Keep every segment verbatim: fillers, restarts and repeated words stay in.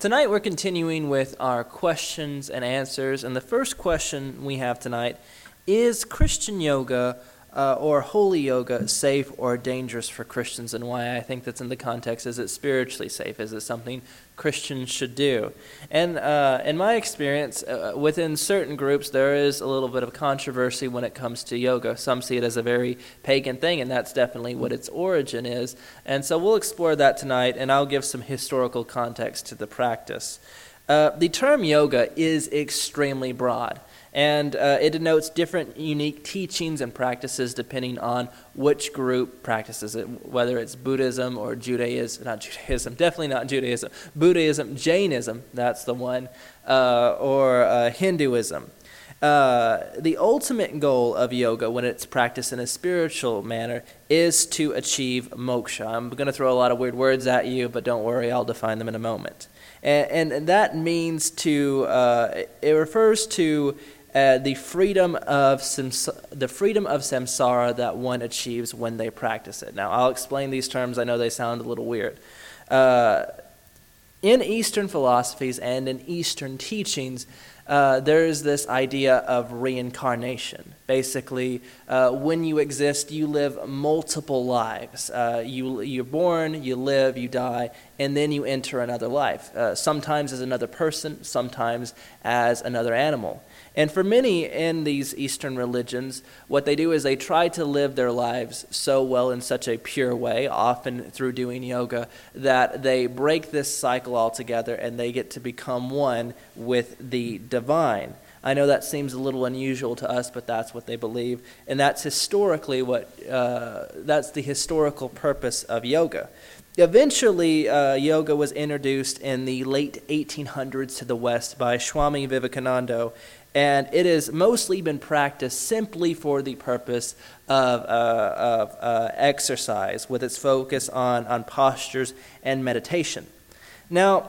Tonight we're continuing with our questions and answers, and the first question we have tonight is Christian yoga uh, or holy yoga safe or dangerous for Christians, and why I think that's in the context. Is it spiritually safe? Is it something Christians should do? And uh, in my experience, uh, within certain groups, there is a little bit of controversy when it comes to yoga. Some see it as a very pagan thing, and that's definitely what its origin is. And so we'll explore that tonight, and I'll give some historical context to the practice. Uh, the term yoga is extremely broad, and uh, it denotes different unique teachings and practices depending on which group practices it, whether it's Buddhism or Judaism, not Judaism, definitely not Judaism, Buddhism, Jainism, that's the one, uh, or uh, Hinduism. Uh, the ultimate goal of yoga, when it's practiced in a spiritual manner, is to achieve moksha. I'm going to throw a lot of weird words at you, but don't worry, I'll define them in a moment. And, and that means to, uh, it refers to uh, the freedom of samsa- the freedom of samsara that one achieves when they practice it. Now, I'll explain these terms. I know they sound a little weird. Uh, in Eastern philosophies and in Eastern teachings, Uh, there's this idea of reincarnation. Basically, uh, when you exist, you live multiple lives. Uh, you, you're born, you live, you die, and then you enter another life. Uh, sometimes as another person, sometimes as another animal. And for many in these Eastern religions, what they do is they try to live their lives so well in such a pure way, often through doing yoga, that they break this cycle altogether and they get to become one with the divine. I know that seems a little unusual to us, but that's what they believe, and that's historically what uh, that's the historical purpose of yoga. Eventually, uh, yoga was introduced in the late eighteen hundreds to the West by Swami Vivekananda, and it has mostly been practiced simply for the purpose of, uh, of uh, exercise, with its focus on, on postures and meditation. Now,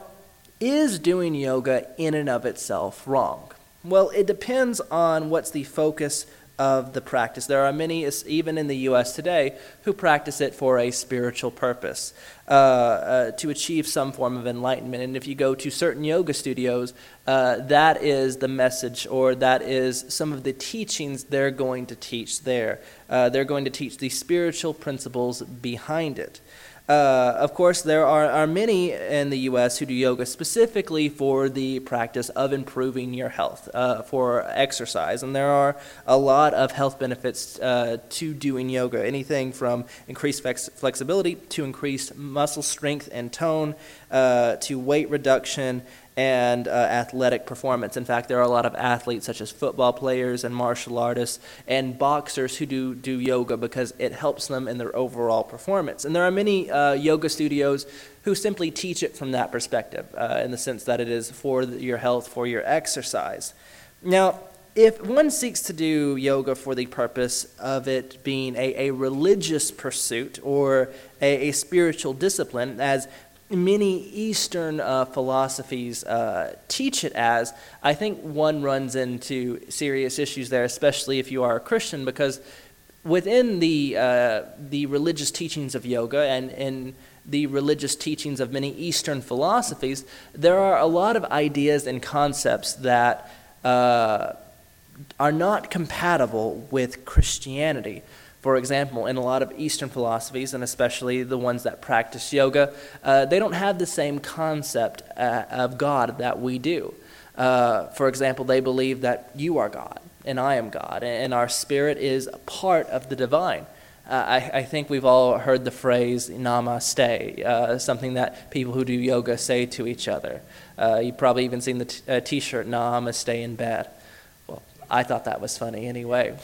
is doing yoga in and of itself wrong? Well, it depends on what's the focus of the practice. There are many, even in the U S today, who practice it for a spiritual purpose, uh, uh, to achieve some form of enlightenment. And if you go to certain yoga studios, uh, that is the message, or that is some of the teachings they're going to teach there. Uh, they're going to teach the spiritual principles behind it. Uh, of course, there are, are many in the U S who do yoga specifically for the practice of improving your health, uh, for exercise. And there are a lot of health benefits uh, to doing yoga, anything from increased flex- flexibility to increased muscle strength and tone, uh, to weight reduction and uh, athletic performance. In fact, there are a lot of athletes such as football players and martial artists and boxers who do, do yoga because it helps them in their overall performance. And there are many uh, yoga studios who simply teach it from that perspective, uh, in the sense that it is for your health, for your exercise. Now, if one seeks to do yoga for the purpose of it being a, a religious pursuit or a, a spiritual discipline, as many Eastern uh, philosophies uh, teach it as, I think one runs into serious issues there, especially if you are a Christian, because within the uh, the religious teachings of yoga and, and the religious teachings of many Eastern philosophies, there are a lot of ideas and concepts that uh, are not compatible with Christianity. For example, in a lot of Eastern philosophies, and especially the ones that practice yoga, uh, they don't have the same concept uh, of God that we do. Uh, for example, they believe that you are God, and I am God, and our spirit is a part of the divine. Uh, I, I think we've all heard the phrase namaste, uh, something that people who do yoga say to each other. Uh, you've probably even seen the t- uh, t-shirt, namaste in bed. Well, I thought that was funny anyway.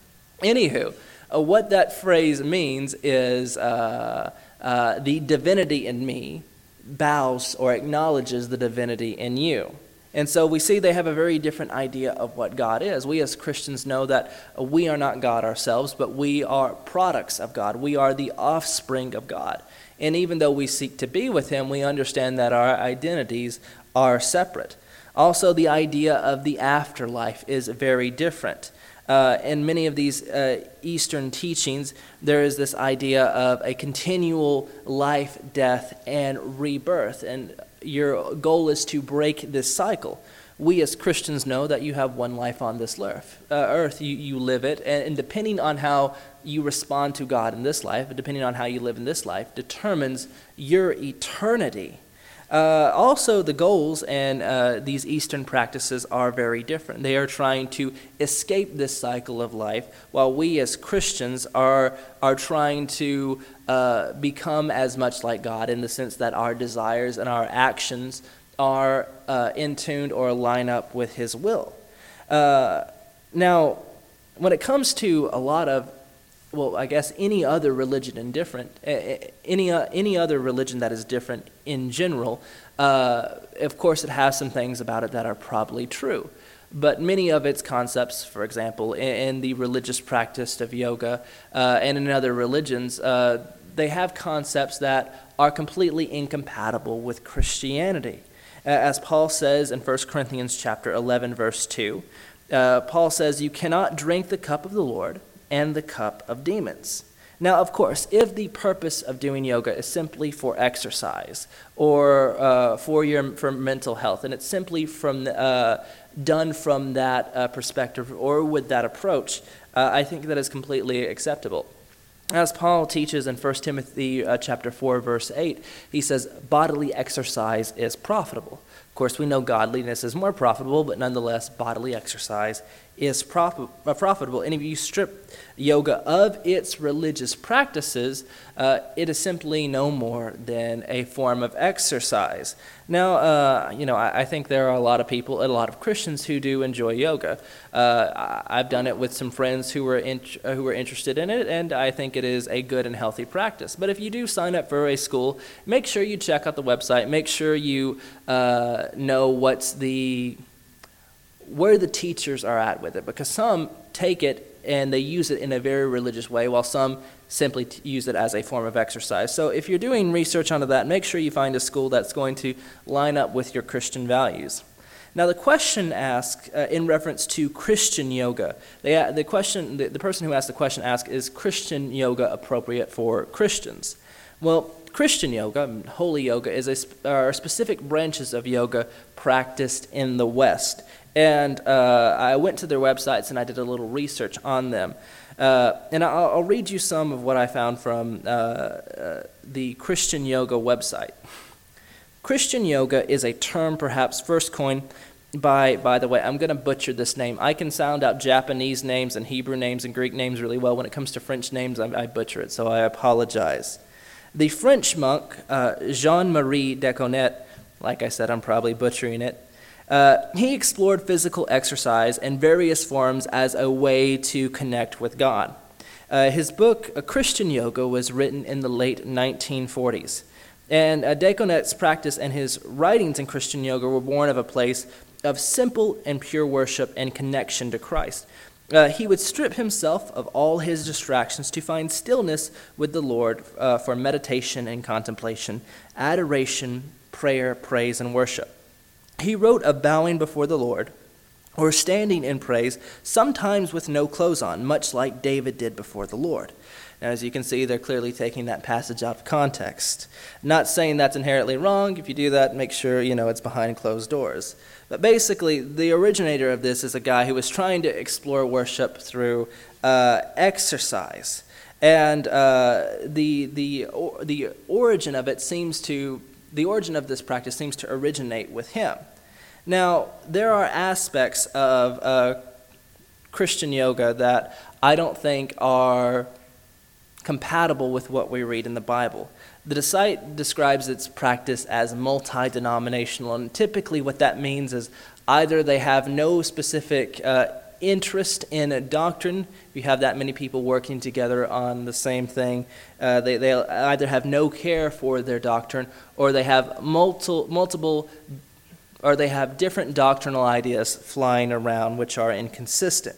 Anywho, Uh, what that phrase means is uh, uh, the divinity in me bows or acknowledges the divinity in you. And so we see they have a very different idea of what God is. We as Christians know that uh, we are not God ourselves, but we are products of God. We are the offspring of God. And even though we seek to be with Him, we understand that our identities are separate. Also, the idea of the afterlife is very different. Uh, in many of these uh, Eastern teachings, there is this idea of a continual life, death, and rebirth. And your goal is to break this cycle. We as Christians know that you have one life on this earth. Uh, earth, you, you live it, and, and depending on how you respond to God in this life, depending on how you live in this life, determines your eternity. Uh, also, the goals and uh, these Eastern practices are very different. They are trying to escape this cycle of life, while we as Christians are are trying to uh, become as much like God in the sense that our desires and our actions are uh, in tune or line up with His will. Uh, now, when it comes to a lot of, well, I guess any other religion and different, any uh, any other religion that is different in general, uh, of course it has some things about it that are probably true. But many of its concepts, for example, in, in the religious practice of yoga uh, and in other religions, uh, they have concepts that are completely incompatible with Christianity. As Paul says in First Corinthians chapter eleven, verse two, uh, Paul says, "You cannot drink the cup of the Lord and the cup of demons." Now, of course, if the purpose of doing yoga is simply for exercise or uh, for your for mental health, and it's simply from the, uh, done from that uh, perspective or with that approach, uh, I think that is completely acceptable. As Paul teaches in First Timothy uh, chapter four, verse eight, he says, bodily exercise is profitable. Of course, we know godliness is more profitable, but nonetheless, bodily exercise is prof- uh, profitable. And if you strip yoga of its religious practices, uh, it is simply no more than a form of exercise. Now, uh, you know, I, I think there are a lot of people, a lot of Christians who do enjoy yoga. Uh, I, I've done it with some friends who were in, uh, who were interested in it, and I think it is a good and healthy practice. But if you do sign up for a school, make sure you check out the website. Make sure you uh, know what's the where the teachers are at with it, because some take it and they use it in a very religious way, while some simply t- use it as a form of exercise. So if you're doing research onto that, make sure you find a school that's going to line up with your Christian values. Now, the question asked uh, in reference to Christian yoga, they, the question, the, the person who asked the question asked, is Christian yoga appropriate for Christians? Well, Christian yoga, holy yoga, is a, are specific branches of yoga practiced in the West. And uh, I went to their websites and I did a little research on them. Uh, and I'll, I'll read you some of what I found from uh, uh, the Christian Yoga website. Christian yoga is a term perhaps first coined by, by the way, I'm going to butcher this name. I can sound out Japanese names and Hebrew names and Greek names really well. When it comes to French names, I, I butcher it, so I apologize. The French monk, uh, Jean-Marie Deconnet, like I said, I'm probably butchering it, Uh, he explored physical exercise in various forms as a way to connect with God. Uh, his book, A Christian Yoga, was written in the late nineteen forties. And uh, Deconnet's practice and his writings in Christian yoga were born of a place of simple and pure worship and connection to Christ. Uh, he would strip himself of all his distractions to find stillness with the Lord uh, for meditation and contemplation, adoration, prayer, praise, and worship. He wrote of bowing before the Lord or standing in praise, sometimes with no clothes on, much like David did before the Lord. Now, as you can see, they're clearly taking that passage out of context. Not saying that's inherently wrong. If you do that, make sure, you know, it's behind closed doors. But basically, the originator of this is a guy who was trying to explore worship through uh, exercise. And uh, the, the, or, the origin of it seems to The origin of this practice seems to originate with him. Now, there are aspects of uh, Christian yoga that I don't think are compatible with what we read in the Bible. The site describes its practice as multi-denominational, and typically what that means is either they have no specific uh, interest in a doctrine. If you have that many people working together on the same thing, uh, they they either have no care for their doctrine, or they have multiple multiple, or they have different doctrinal ideas flying around which are inconsistent.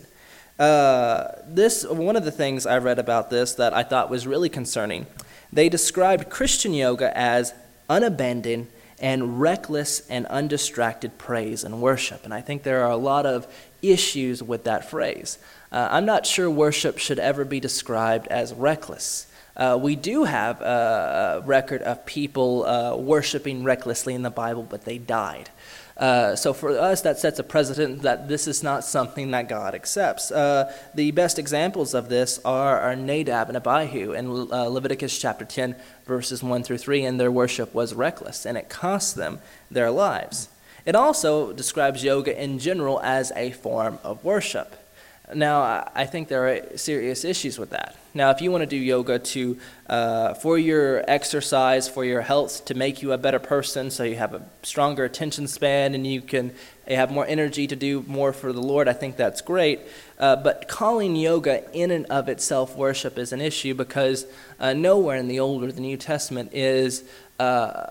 Uh, this one of the things I read about this that I thought was really concerning. They described Christian yoga as unabandoned and reckless and undistracted praise and worship. And I think there are a lot of issues with that phrase. Uh, I'm not sure worship should ever be described as reckless. Uh, we do have a, a record of people uh, worshiping recklessly in the Bible, but they died. Uh, so for us, that sets a precedent that this is not something that God accepts. Uh, the best examples of this are, are Nadab and Abihu in uh, Leviticus chapter ten, verses one through three, and their worship was reckless, and it cost them their lives. It also describes yoga in general as a form of worship. Now, I think there are serious issues with that. Now, if you want to do yoga to uh, for your exercise, for your health, to make you a better person, so you have a stronger attention span and you can have more energy to do more for the Lord, I think that's great. Uh, but calling yoga in and of itself worship is an issue because uh, nowhere in the Old or the New Testament is uh,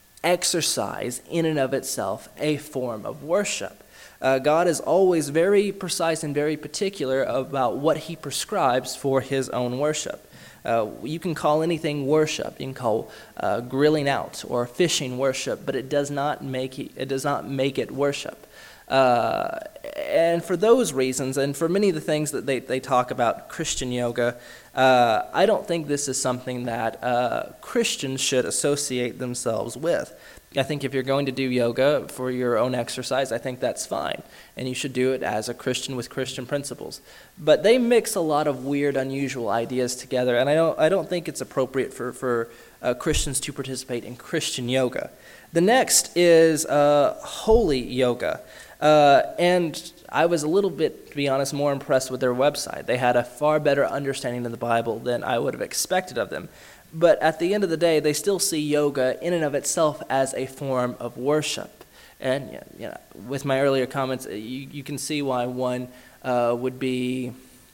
exercise in and of itself a form of worship. Uh, God is always very precise and very particular about what he prescribes for his own worship. Uh, you can call anything worship. You can call uh, grilling out or fishing worship, but it does not make it, it does not make it worship. Uh, and for those reasons, and for many of the things that they, they talk about Christian yoga, uh, I don't think this is something that uh, Christians should associate themselves with. I think if you're going to do yoga for your own exercise, I think that's fine. And you should do it as a Christian with Christian principles. But they mix a lot of weird, unusual ideas together, and I don't I don't think it's appropriate for, for uh, Christians to participate in Christian yoga. The next is uh, holy yoga. Uh, and I was a little bit, to be honest, more impressed with their website. They had a far better understanding of the Bible than I would have expected of them. But at the end of the day, they still see yoga in and of itself as a form of worship. And you know, with my earlier comments, you, you can see why one uh, would be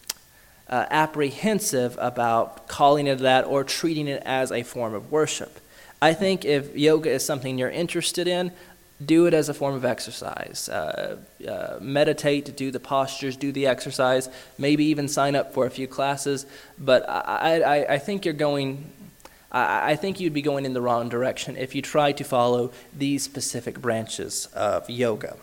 uh, apprehensive about calling it that or treating it as a form of worship. I think if yoga is something you're interested in, do it as a form of exercise. Uh, uh, meditate, do the postures, do the exercise, maybe even sign up for a few classes. But I, I, I think you're going... I think you'd be going in the wrong direction if you try to follow these specific branches of yoga.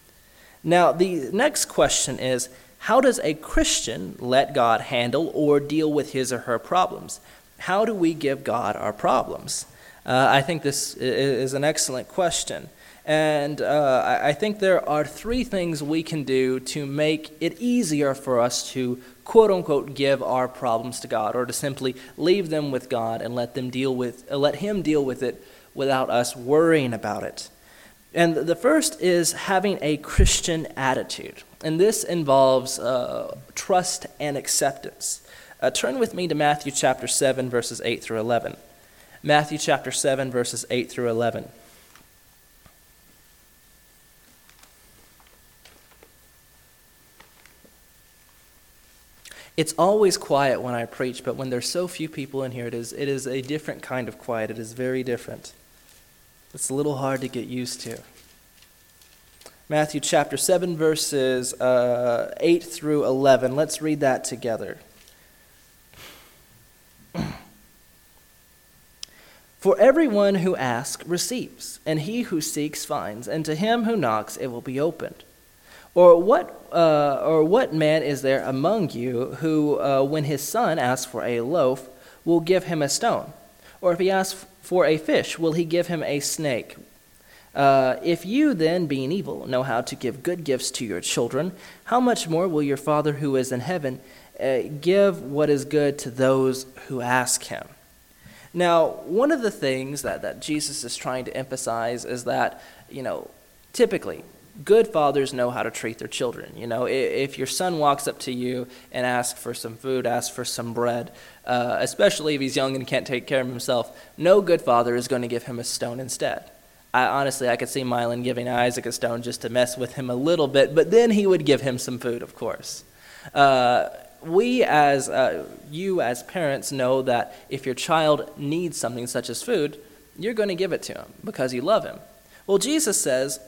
Now, the next question is, how does a Christian let God handle or deal with his or her problems? How do we give God our problems? Uh, I think this is an excellent question. And uh, I think there are three things we can do to make it easier for us to quote-unquote give our problems to God, or to simply leave them with God and let them deal with, uh, let him deal with it without us worrying about it. And the first is having a Christian attitude. And this involves uh, trust and acceptance. Uh, turn with me to Matthew chapter seven, verses eight through eleven. Matthew chapter seven, verses eight through eleven. It's always quiet when I preach, but when there's so few people in here, it is it is a different kind of quiet. It is very different. It's a little hard to get used to. Matthew chapter seven, verses uh, eight through eleven. Let's read that together. For everyone who asks receives, and he who seeks finds, and to him who knocks it will be opened. Or what uh, or what man is there among you who, uh, when his son asks for a loaf, will give him a stone? Or if he asks for a fish, will he give him a snake? Uh, if you then, being evil, know how to give good gifts to your children, how much more will your Father who is in heaven uh, give what is good to those who ask him? Now, one of the things that, that Jesus is trying to emphasize is that, you know, typically, good fathers know how to treat their children. You know, if your son walks up to you and asks for some food, asks for some bread, uh, especially if he's young and can't take care of himself, no good father is going to give him a stone instead. I, honestly, I could see Mylon giving Isaac a stone just to mess with him a little bit, but then he would give him some food, of course. Uh, we as, uh, you as parents know that if your child needs something such as food, you're going to give it to him because you love him. Well, Jesus says,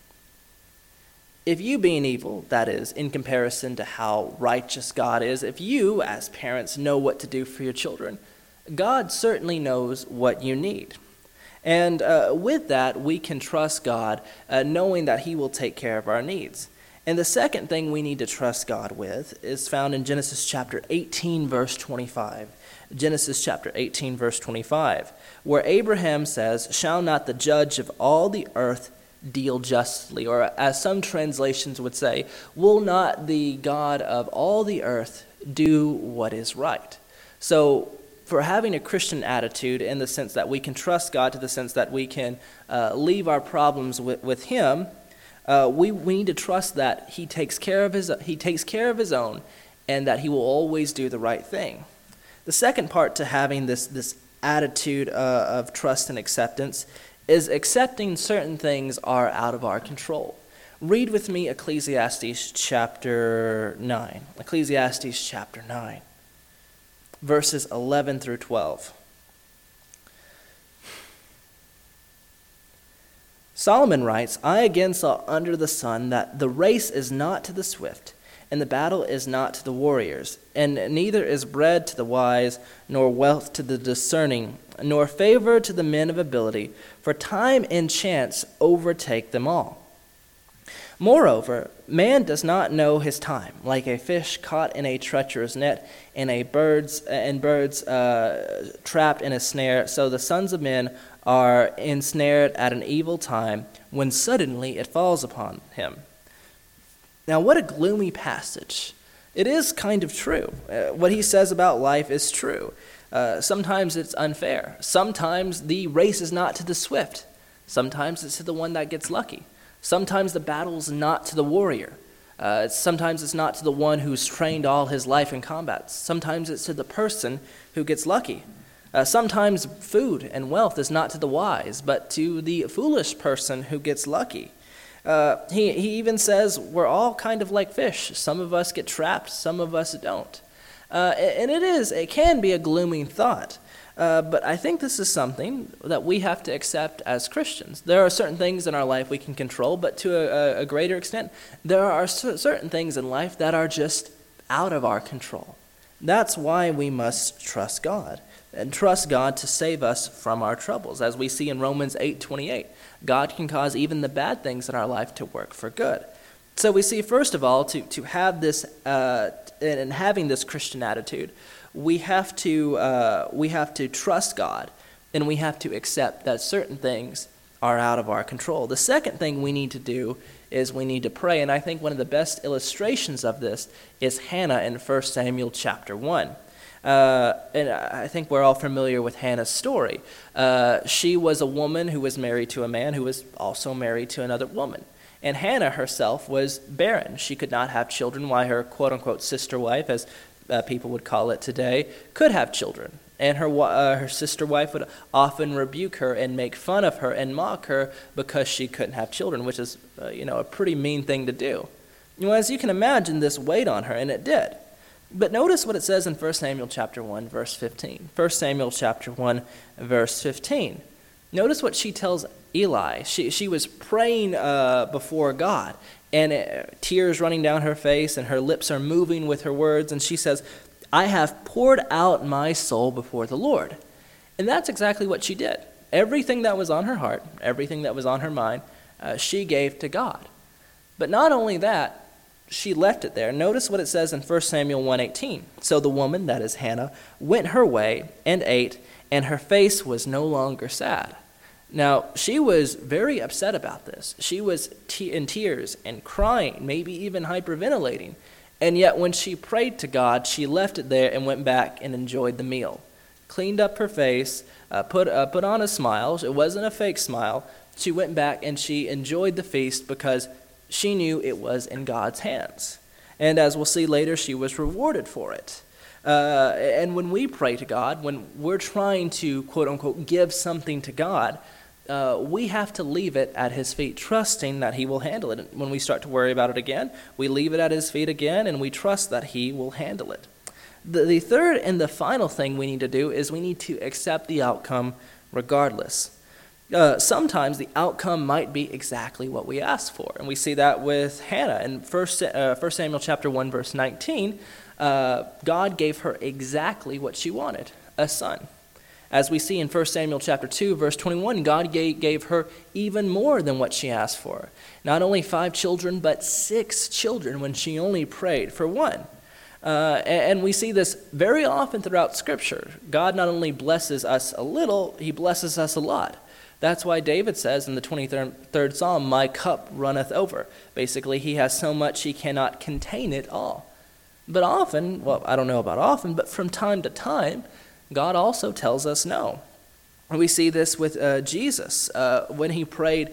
if you being evil, that is, in comparison to how righteous God is, if you as parents know what to do for your children, God certainly knows what you need. And uh, with that, we can trust God, uh, knowing that he will take care of our needs. And the second thing we need to trust God with is found in Genesis chapter eighteen, verse twenty-five. Genesis chapter eighteen, verse twenty-five, where Abraham says, "Shall not the judge of all the earth deal justly?" Or as some translations would say, "Will not the God of all the earth do what is right?" So for having a Christian attitude in the sense that we can trust God, to the sense that we can uh, leave our problems with, with him, uh, we, we need to trust that he takes care of his he takes care of his own, and that he will always do the right thing. The second part to having this, this attitude uh, of trust and acceptance is accepting certain things are out of our control. Read with me Ecclesiastes chapter nine. Ecclesiastes chapter nine. Verses eleven through twelve. Solomon writes, "I again saw under the sun that the race is not to the swift, and the battle is not to the warriors, and neither is bread to the wise, nor wealth to the discerning, nor favor to the men of ability, for time and chance overtake them all. Moreover, man does not know his time, like a fish caught in a treacherous net, and a birds and birds uh, trapped in a snare. So the sons of men are ensnared at an evil time, when suddenly it falls upon him." Now, what a gloomy passage! It is kind of true. Uh, what he says about life is true. Uh, sometimes it's unfair. Sometimes the race is not to the swift. Sometimes it's to the one that gets lucky. Sometimes the battle's not to the warrior. Uh, sometimes it's not to the one who's trained all his life in combat. Sometimes it's to the person who gets lucky. Uh, sometimes food and wealth is not to the wise, but to the foolish person who gets lucky. Uh, he, he even says we're all kind of like fish. Some of us get trapped, some of us don't. Uh, and it is, it can be a gloomy thought. Uh, but I think this is something that we have to accept as Christians. There are certain things in our life we can control, but to a, a greater extent, there are certain things in life that are just out of our control. That's why we must trust God, and trust God to save us from our troubles. As we see in Romans eight twenty-eight, God can cause even the bad things in our life to work for good. So we see, first of all, to, to have this, uh, and having this Christian attitude, we have to uh, we have to trust God, and we have to accept that certain things are out of our control. The second thing we need to do is we need to pray, and I think one of the best illustrations of this is Hannah in First Samuel chapter one. Uh, and I think we're all familiar with Hannah's story. Uh, she was a woman who was married to a man who was also married to another woman. And Hannah herself was barren. She could not have children, while her quote-unquote sister wife, as Uh, people would call it today, could have children. And her uh, her sister wife would often rebuke her and make fun of her and mock her because she couldn't have children, which is uh, you know a pretty mean thing to do. You know, as you can imagine, this weighed on her, and it did. But notice what it says in First Samuel chapter one, verse fifteen. First Samuel chapter one, verse fifteen. Notice what she tells Eli. She she was praying uh, before God, and it, tears running down her face, and her lips are moving with her words, and she says, "I have poured out my soul before the Lord." And that's exactly what she did. Everything that was on her heart, everything that was on her mind, uh, she gave to God. But not only that, she left it there. Notice what it says in First Samuel one eighteen. "So the woman," that is Hannah, "went her way and ate, and her face was no longer sad." Now, she was very upset about this. She was te- in tears and crying, maybe even hyperventilating. And yet when she prayed to God, she left it there and went back and enjoyed the meal. Cleaned up her face, uh, put, uh, put on a smile. It wasn't a fake smile. She went back and she enjoyed the feast because she knew it was in God's hands. And as we'll see later, she was rewarded for it. Uh, and when we pray to God, when we're trying to, quote unquote, give something to God, uh, we have to leave it at his feet, trusting that he will handle it. And when we start to worry about it again, we leave it at his feet again, and we trust that he will handle it. The, the third and the final thing we need to do is we need to accept the outcome regardless. Uh, sometimes the outcome might be exactly what we asked for, and we see that with Hannah in First uh, First Samuel chapter one, verse nineteen. Uh, God gave her exactly what she wanted, a son. As we see in First Samuel chapter two, verse twenty-one, God gave, gave her even more than what she asked for. Not only five children, but six children when she only prayed for one. Uh, and we see this very often throughout Scripture. God not only blesses us a little, he blesses us a lot. That's why David says in the twenty-third Psalm, my cup runneth over. Basically, he has so much he cannot contain it all. But often, well, I don't know about often, but from time to time, God also tells us no. We see this with uh, Jesus uh, when he prayed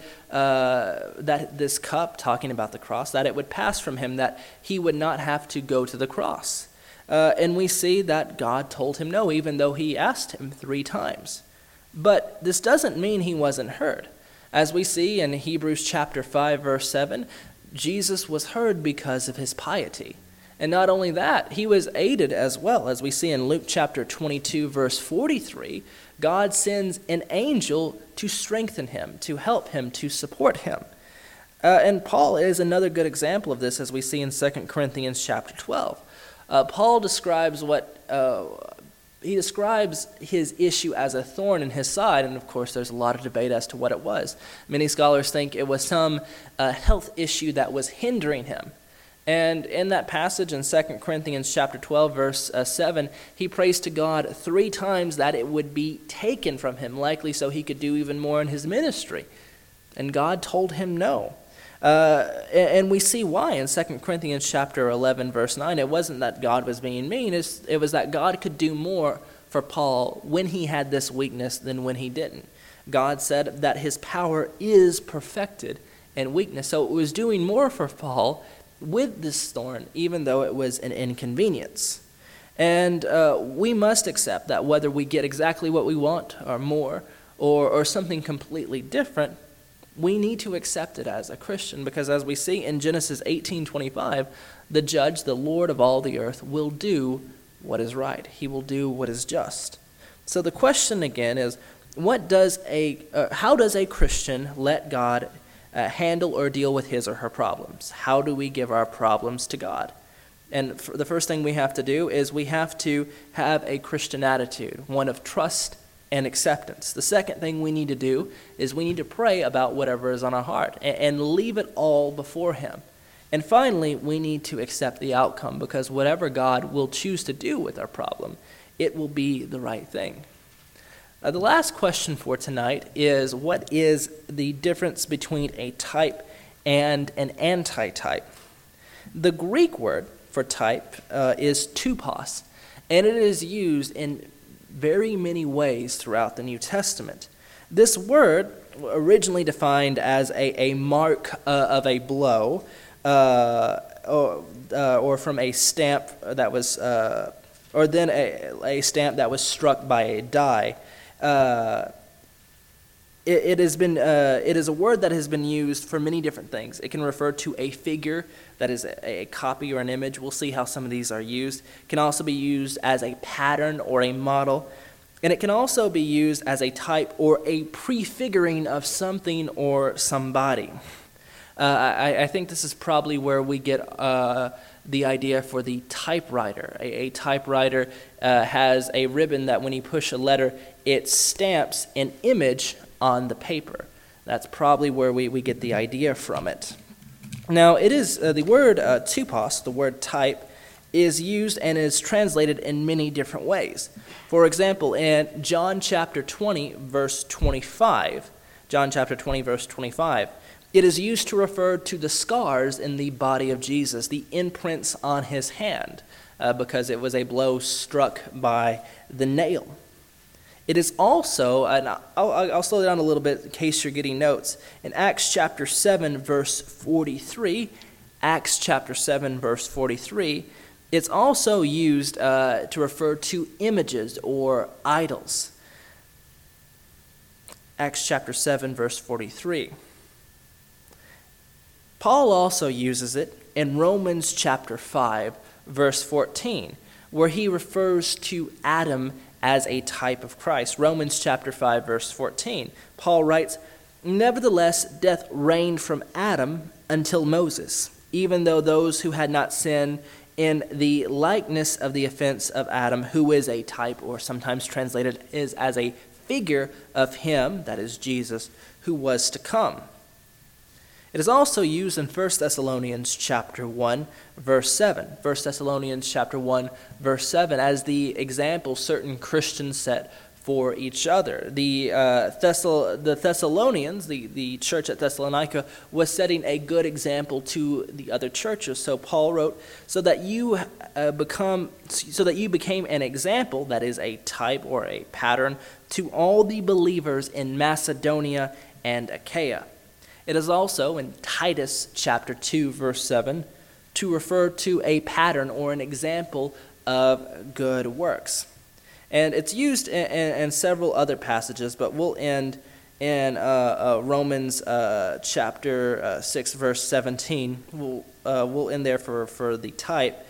uh, that this cup, talking about the cross, that it would pass from him, that he would not have to go to the cross. Uh, and we see that God told him no, even though he asked him three times. But this doesn't mean he wasn't heard. As we see in Hebrews chapter five, verse seven, Jesus was heard because of his piety. And not only that, he was aided as well. As we see in Luke chapter twenty-two, verse forty-three, God sends an angel to strengthen him, to help him, to support him. Uh, and Paul is another good example of this, as we see in Second Corinthians chapter twelve. Uh, Paul describes what uh, he describes his issue as a thorn in his side, and of course there's a lot of debate as to what it was. Many scholars think it was some uh, health issue that was hindering him. And in that passage in Second Corinthians chapter twelve, verse uh, seven, he prays to God three times that it would be taken from him, likely so he could do even more in his ministry. And God told him no. Uh, and we see why in Second Corinthians chapter eleven, verse nine. It wasn't that God was being mean. It was that God could do more for Paul when he had this weakness than when he didn't. God said that his power is perfected in weakness. So it was doing more for Paul with this thorn, even though it was an inconvenience. And uh, we must accept that whether we get exactly what we want or more, or, or something completely different, we need to accept it as a Christian, because as we see in Genesis eighteen twenty-five, the judge, the Lord of all the earth, will do what is right. He will do what is just. So the question again is, what does a uh, how does a Christian let God Uh, handle or deal with his or her problems? How do we give our problems to God? And for the first thing we have to do is we have to have a Christian attitude, one of trust and acceptance. The second thing we need to do is we need to pray about whatever is on our heart and, and leave it all before him. And finally, we need to accept the outcome, because whatever God will choose to do with our problem, it will be the right thing. Uh, the last question for tonight is, what is the difference between a type and an antitype? The Greek word for type uh, is tupos, and it is used in very many ways throughout the New Testament. This word, originally defined as a, a mark uh, of a blow, uh, or, uh, or from a stamp that was, uh, or then a, a stamp that was struck by a die, Uh, it, it has been uh, it is a word that has been used for many different things. It can refer to a figure that is a, a copy or an image. We'll see how some of these are used. It can also be used as a pattern or a model. And it can also be used as a type or a prefiguring of something or somebody. Uh, I, I think this is probably where we get uh, the idea for the typewriter. A, a typewriter uh, has a ribbon that when you push a letter, it stamps an image on the paper. That's probably where we, we get the idea from it. Now, it is uh, the word uh, tupos, the word type, is used and is translated in many different ways. For example, in John chapter twenty, verse twenty-five, John chapter twenty, verse twenty-five, it is used to refer to the scars in the body of Jesus, the imprints on his hand, uh, because it was a blow struck by the nail. It is also, and I'll, I'll slow down a little bit in case you're getting notes, in Acts chapter seven, verse forty-three, Acts chapter seven, verse forty-three, it's also used uh, to refer to images or idols. Acts chapter seven, verse forty-three. Paul also uses it in Romans chapter five, verse fourteen, where he refers to Adam as a type of Christ. Romans chapter five, verse fourteen. Paul writes, "Nevertheless, death reigned from Adam until Moses, even though those who had not sinned in the likeness of the offense of Adam, who is a type, or sometimes translated is as a figure of him, that is Jesus, who was to come. It is also used in First Thessalonians chapter one, verse seven. First Thessalonians chapter one, verse seven, as the example certain Christians set for each other. The uh, Thessal- the Thessalonians, the, the church at Thessalonica, was setting a good example to the other churches. So Paul wrote, so that you uh, become, so that you became an example, that is a type or a pattern, to all the believers in Macedonia and Achaia. It is also in Titus chapter two, verse seven, to refer to a pattern or an example of good works. And it's used in, in, in several other passages, but we'll end in uh, uh, Romans uh, chapter uh, six, verse seventeen. We'll, uh, we'll end there for, for the type.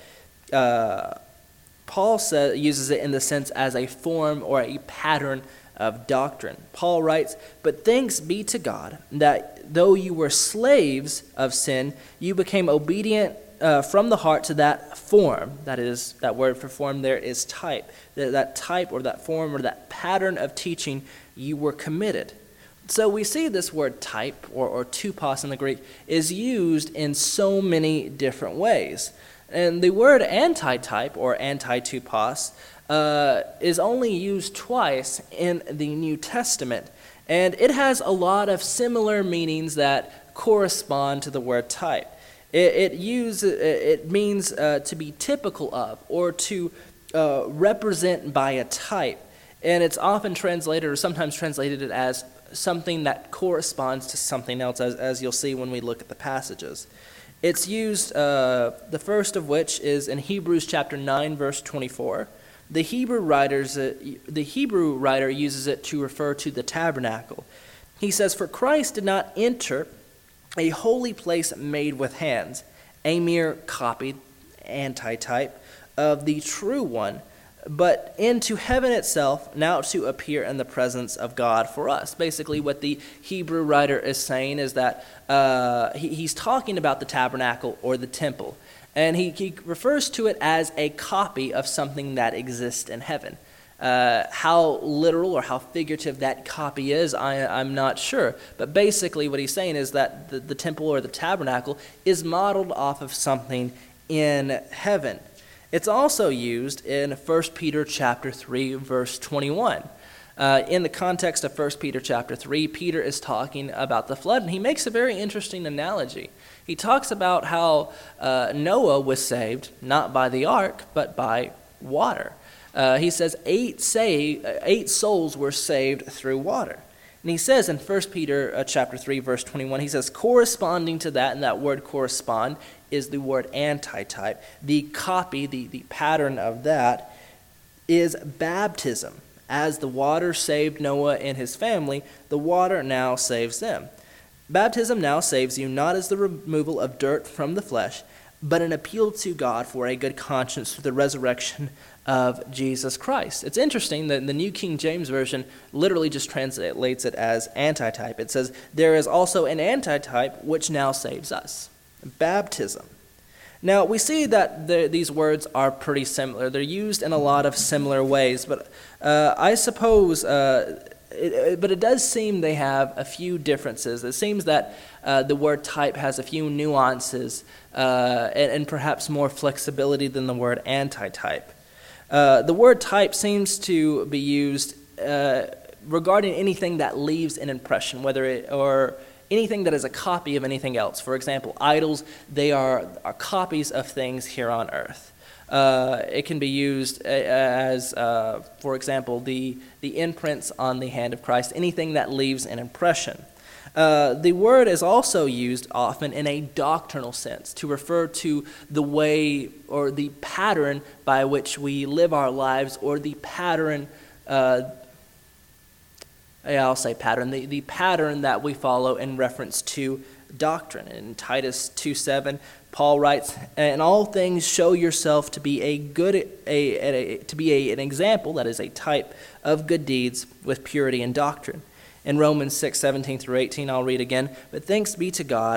Uh, Paul says, uses it in the sense as a form or a pattern of doctrine. Paul writes, "But thanks be to God that though you were slaves of sin, you became obedient uh, from the heart to that form." That is, that word for form there is type. That, that type or that form or that pattern of teaching, you were committed. So we see this word type, or, or tupos in the Greek, is used in so many different ways. And the word antitype or antitupos uh, is only used twice in the New Testament. And it has a lot of similar meanings that correspond to the word type. It, it, use, it means uh, to be typical of, or to uh, represent by a type. And it's often translated, or sometimes translated as something that corresponds to something else, as, as you'll see when we look at the passages. It's used, uh, the first of which is in Hebrews chapter nine, verse twenty-four. The Hebrew writers, uh, the Hebrew writer uses it to refer to the tabernacle. He says, "For Christ did not enter a holy place made with hands, a mere copy, antitype, of the true one, but into heaven itself, now to appear in the presence of God for us." Basically, what the Hebrew writer is saying is that uh, he, he's talking about the tabernacle or the temple, and he, he refers to it as a copy of something that exists in heaven. Uh, how literal or how figurative that copy is, I, I'm not sure. But basically what he's saying is that the, the temple or the tabernacle is modeled off of something in heaven. It's also used in First Peter chapter three, verse twenty-one. Uh, in the context of First Peter chapter three, Peter is talking about the flood, and he makes a very interesting analogy. He talks about how uh, Noah was saved, not by the ark, but by water. Uh, he says eight, say, eight souls were saved through water. And he says in First Peter uh, chapter three, verse twenty-one, he says, corresponding to that, and that word correspond is the word antitype. The copy, the, the pattern of that is baptism. As the water saved Noah and his family, the water now saves them. Baptism now saves you not as the removal of dirt from the flesh, but an appeal to God for a good conscience through the resurrection of Jesus Christ. It's interesting that the New King James Version literally just translates it as antitype. It says, "There is also an antitype which now saves us." Baptism. Now, we see that the, these words are pretty similar. They're used in a lot of similar ways, but uh, I suppose, uh, it, it, but it does seem they have a few differences. It seems that uh, the word type has a few nuances uh, and, and perhaps more flexibility than the word antitype. Uh, the word type seems to be used uh, regarding anything that leaves an impression, whether it or anything that is a copy of anything else. For example, idols, they are, are copies of things here on earth. Uh, it can be used as, uh, for example, the, the imprints on the hand of Christ, anything that leaves an impression. Uh, the word is also used often in a doctrinal sense to refer to the way or the pattern by which we live our lives, or the pattern, uh, yeah, I'll say pattern, the, the pattern that we follow in reference to doctrine. In Titus two seven, Paul writes, "In all things show yourself to be a good, a, a, to be a, an example," that is a type, "of good deeds with purity and doctrine." In Romans six seventeen through eighteen, I'll read again, "But thanks be to God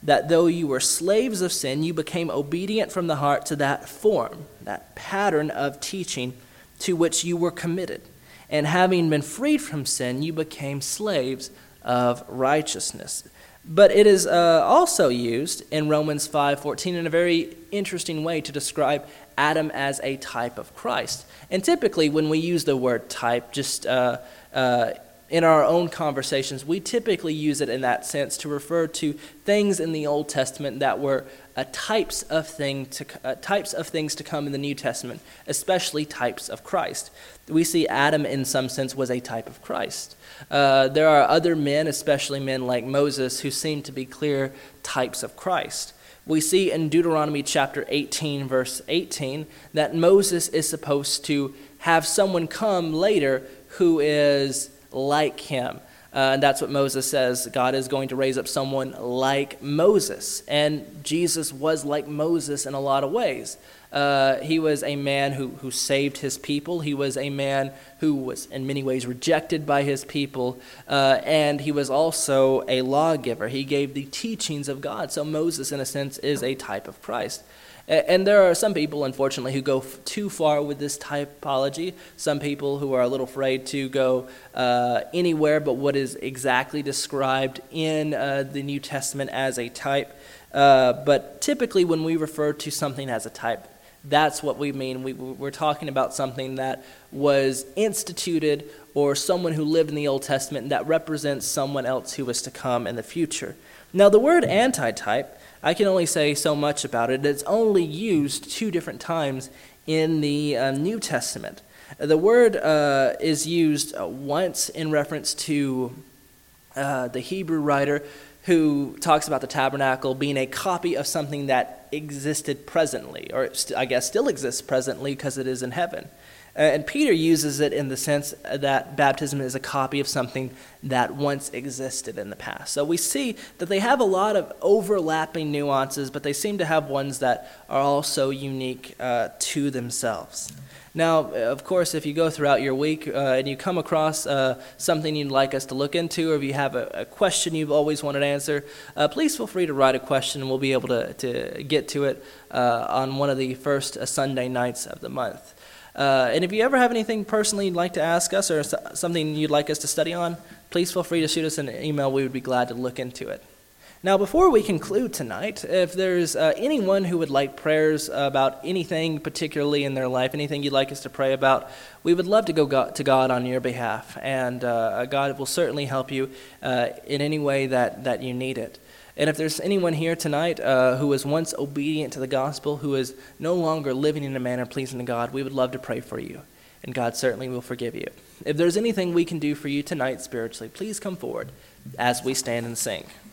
that though you were slaves of sin, you became obedient from the heart to that form, that pattern of teaching to which you were committed. And having been freed from sin, you became slaves of righteousness. But it is uh, also used in Romans five fourteen in a very interesting way to describe Adam as a type of Christ. And typically when we use the word type, just uh, uh, in our own conversations, we typically use it in that sense to refer to things in the Old Testament that were uh, types of thing to uh, types of things to come in the New Testament, especially types of Christ. We see Adam, in some sense, was a type of Christ. Uh, there are other men, especially men like Moses, who seem to be clear types of Christ. We see in Deuteronomy chapter eighteen, verse eighteen, that Moses is supposed to have someone come later who is like him. Uh, and that's what Moses says. God is going to raise up someone like Moses. And Jesus was like Moses in a lot of ways. Uh, he was a man who, who saved his people. He was a man who was in many ways rejected by his people. Uh, and he was also a lawgiver. He gave the teachings of God. So Moses, in a sense, is a type of Christ. And there are some people, unfortunately, who go f- too far with this typology. Some people who are a little afraid to go uh, anywhere but what is exactly described in uh, the New Testament as a type. Uh, but typically when we refer to something as a type, that's what we mean. We, we're talking about something that was instituted or someone who lived in the Old Testament that represents someone else who was to come in the future. Now, the word antitype, I can only say so much about it. It's only used two different times in the uh, New Testament. The word uh, is used uh, once in reference to uh, the Hebrew writer who talks about the tabernacle being a copy of something that existed presently, or st- I guess still exists presently because it is in heaven. Uh, and Peter uses it in the sense that baptism is a copy of something that once existed in the past. So we see that they have a lot of overlapping nuances, but they seem to have ones that are also unique uh, to themselves. Now, of course, if you go throughout your week uh, and you come across uh, something you'd like us to look into, or if you have a, a question you've always wanted to answer, uh, please feel free to write a question, and we'll be able to, to get to it uh, on one of the first uh, Sunday nights of the month. Uh, and if you ever have anything personally you'd like to ask us, or something you'd like us to study on, please feel free to shoot us an email. We would be glad to look into it. Now, before we conclude tonight, if there's uh, anyone who would like prayers about anything particularly in their life, anything you'd like us to pray about, we would love to go God, to God on your behalf. And uh, God will certainly help you uh, in any way that, that you need it. And if there's anyone here tonight uh, who was once obedient to the gospel, who is no longer living in a manner pleasing to God, we would love to pray for you. And God certainly will forgive you. If there's anything we can do for you tonight spiritually, please come forward as we stand and sing.